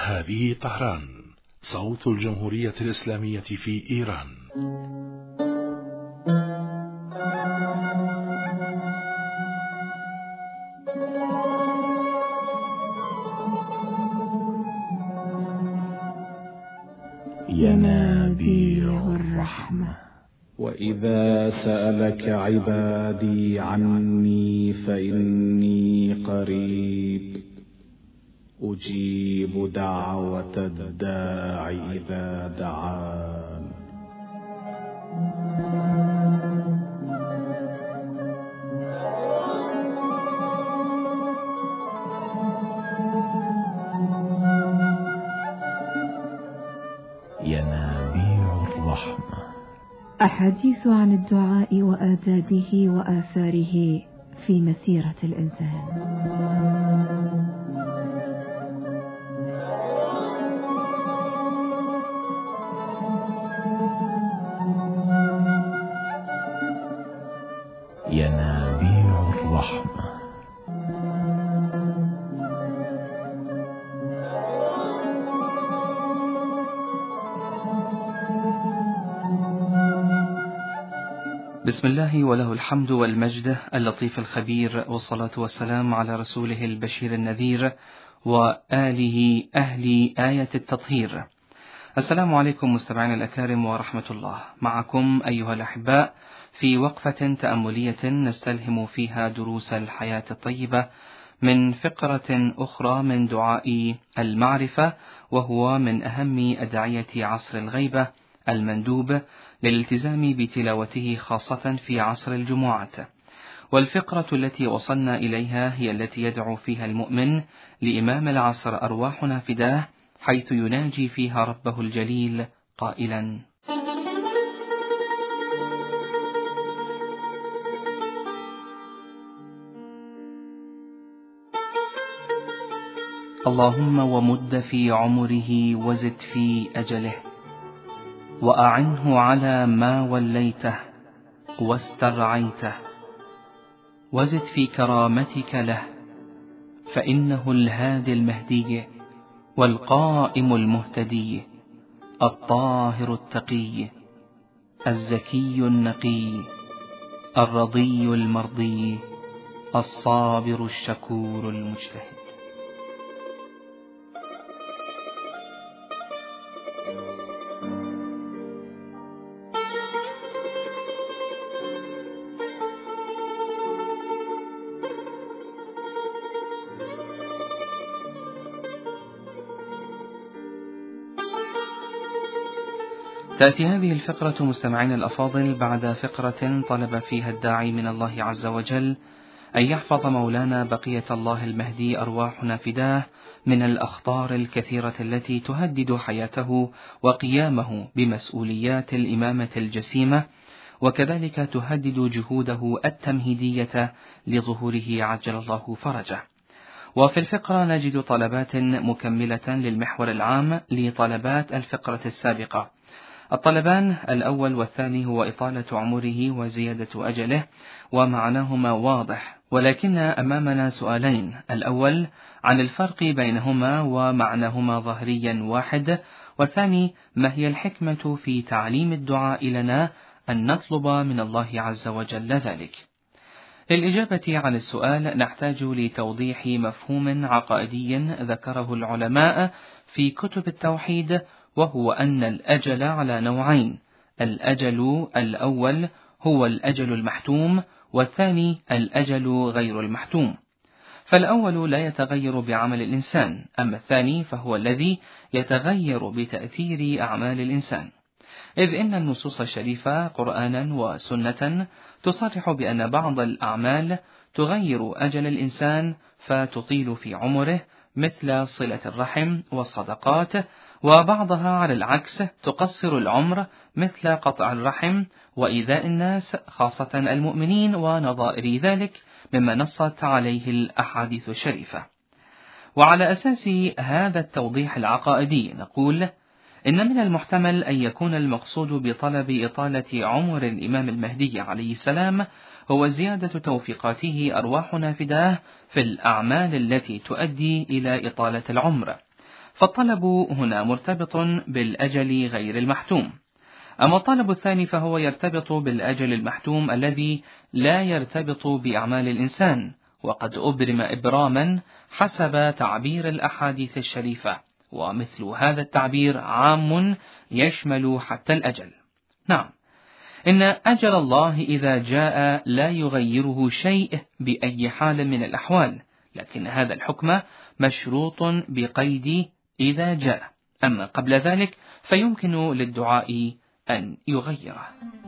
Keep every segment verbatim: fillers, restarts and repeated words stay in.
هذه طهران، صوت الجمهورية الإسلامية في إيران. ينابيع الرحمة. وإذا سألك عبادي عني فإني قريب أجيب دعوة الداع إذا دعان. ينابيع الرحمة. أحاديث عن الدعاء وآدابه وآثاره في مسيرة الإنسان. ينابيع الرحمة. بسم الله وله الحمد والمجد اللطيف الخبير، والصلاة والسلام على رسوله البشير النذير وآله أهل آية التطهير. السلام عليكم مستمعين الأكارم ورحمة الله. معكم أيها الأحباء في وقفة تأملية نستلهم فيها دروس الحياة الطيبة من فقرة أخرى من دعاء المعرفة، وهو من أهم أدعية عصر الغيبة المندوب للالتزام بتلاوته خاصة في عصر الجمعات. والفقرة التي وصلنا إليها هي التي يدعو فيها المؤمن لإمام العصر أرواحنا فداه، حيث يناجي فيها ربه الجليل قائلا: اللهم ومد في عمره وزد في أجله، وأعنه على ما وليته واسترعيته، وزد في كرامتك له، فإنه الهادي المهدي والقائم المهتدي الطاهر التقي الزكي النقي الرضي المرضي الصابر الشكور المجتهد. تأتي هذه الفقرة مستمعين الأفاضل بعد فقرة طلب فيها الداعي من الله عز وجل أن يحفظ مولانا بقية الله المهدي أرواحنا فداه من الأخطار الكثيرة التي تهدد حياته وقيامه بمسؤوليات الإمامة الجسيمة، وكذلك تهدد جهوده التمهيدية لظهوره عجل الله فرجه. وفي الفقرة نجد طلبات مكملة للمحور العام لطلبات الفقرة السابقة. الطلبان الأول والثاني هو إطالة عمره وزيادة أجله، ومعناهما واضح، ولكن أمامنا سؤالين: الأول عن الفرق بينهما ومعناهما ظاهريا واحد، والثاني ما هي الحكمة في تعليم الدعاء لنا أن نطلب من الله عز وجل ذلك. للإجابة عن السؤال نحتاج لتوضيح مفهوم عقائدي ذكره العلماء في كتب التوحيد، وهو أن الأجل على نوعين: الأجل الأول هو الأجل المحتوم، والثاني الأجل غير المحتوم. فالأول لا يتغير بعمل الإنسان، أما الثاني فهو الذي يتغير بتأثير أعمال الإنسان، إذ إن النصوص الشريفة قرآنا وسنة تصرح بأن بعض الأعمال تغير أجل الإنسان فتطيل في عمره، مثل صلة الرحم والصدقات، وبعضها على العكس تقصر العمر، مثل قطع الرحم وإيذاء الناس خاصة المؤمنين ونظائر ذلك مما نصت عليه الأحاديث الشريفة. وعلى أساس هذا التوضيح العقائدي نقول إن من المحتمل أن يكون المقصود بطلب إطالة عمر الإمام المهدي عليه السلام هو زيادة توفيقاته أرواحنا فداه في الأعمال التي تؤدي إلى إطالة العمر، فالطلب هنا مرتبط بالأجل غير المحتوم. أما الطلب الثاني فهو يرتبط بالأجل المحتوم الذي لا يرتبط بأعمال الإنسان، وقد أبرم إبراما حسب تعبير الأحاديث الشريفة، ومثل هذا التعبير عام يشمل حتى الأجل. نعم، إن أجل الله إذا جاء لا يغيره شيء بأي حال من الأحوال، لكن هذا الحكم مشروط بقيد إذا جاء، أما قبل ذلك فيمكن للدعاء أن يغيره.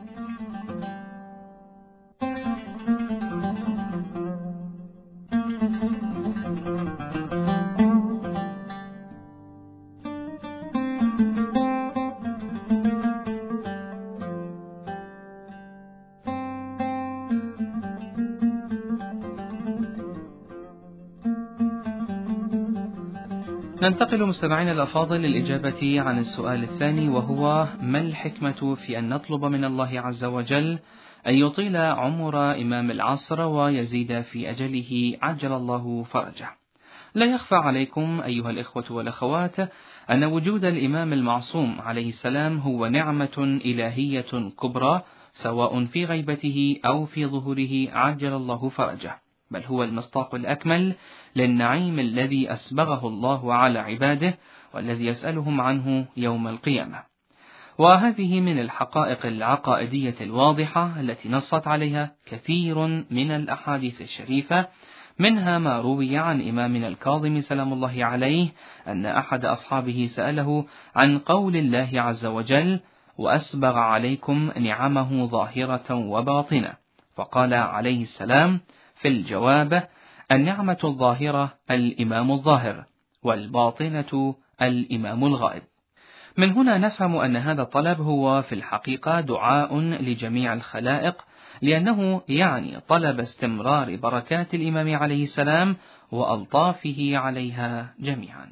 ننتقل مستمعين الأفاضل للإجابة عن السؤال الثاني، وهو ما الحكمة في أن نطلب من الله عز وجل أن يطيل عمر إمام العصر ويزيد في أجله عجل الله فرجه؟ لا يخفى عليكم أيها الإخوة والأخوات أن وجود الإمام المعصوم عليه السلام هو نعمة إلهية كبرى، سواء في غيبته أو في ظهوره عجل الله فرجه، بل هو المصداق الأكمل للنعيم الذي أسبغه الله على عباده والذي يسألهم عنه يوم القيامة. وهذه من الحقائق العقائدية الواضحة التي نصت عليها كثير من الأحاديث الشريفة، منها ما روي عن إمامنا الكاظم سلام الله عليه أن أحد أصحابه سأله عن قول الله عز وجل: وأسبغ عليكم نعمه ظاهرة وباطنة، فقال عليه السلام في الجواب: النعمة الظاهرة الإمام الظاهر، والباطنة الإمام الغائب. من هنا نفهم أن هذا الطلب هو في الحقيقة دعاء لجميع الخلائق، لأنه يعني طلب استمرار بركات الإمام عليه السلام وألطافه عليها جميعا.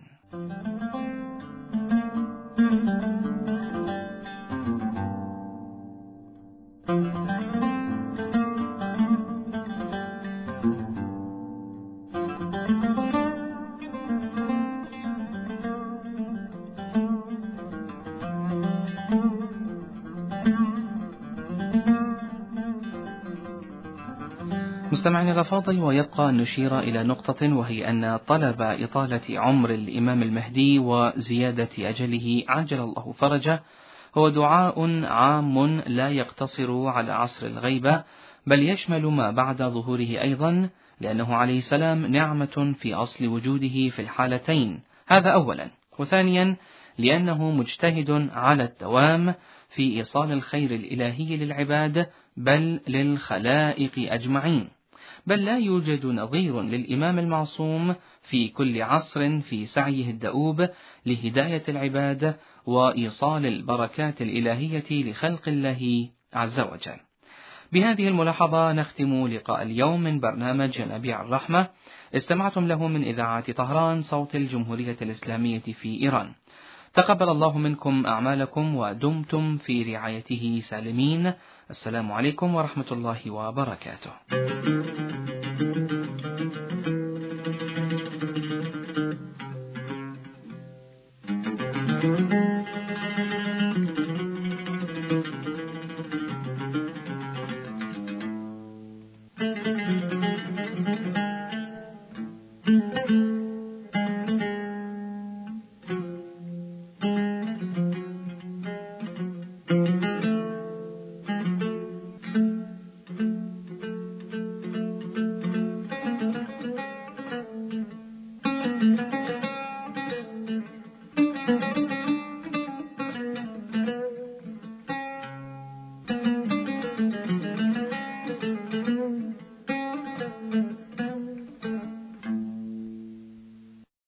مستمعينا الأفاضل، ويبقى أن نشير إلى نقطة، وهي أن طلب إطالة عمر الإمام المهدي وزيادة أجله عجل الله فرجه هو دعاء عام لا يقتصر على عصر الغيبة، بل يشمل ما بعد ظهوره أيضا، لأنه عليه السلام نعمة في أصل وجوده في الحالتين، هذا أولا. وثانيا لأنه مجتهد على الدوام في إيصال الخير الإلهي للعباد بل للخلائق أجمعين، بل لا يوجد نظير للإمام المعصوم في كل عصر في سعيه الدؤوب لهداية العباد وإيصال البركات الإلهية لخلق الله عز وجل. بهذه الملاحظة نختم لقاء اليوم من برنامج ينابيع الرحمة، استمعتم له من إذاعة طهران صوت الجمهورية الإسلامية في إيران. تقبل الله منكم أعمالكم ودمتم في رعايته سالمين. السلام عليكم ورحمة الله وبركاته.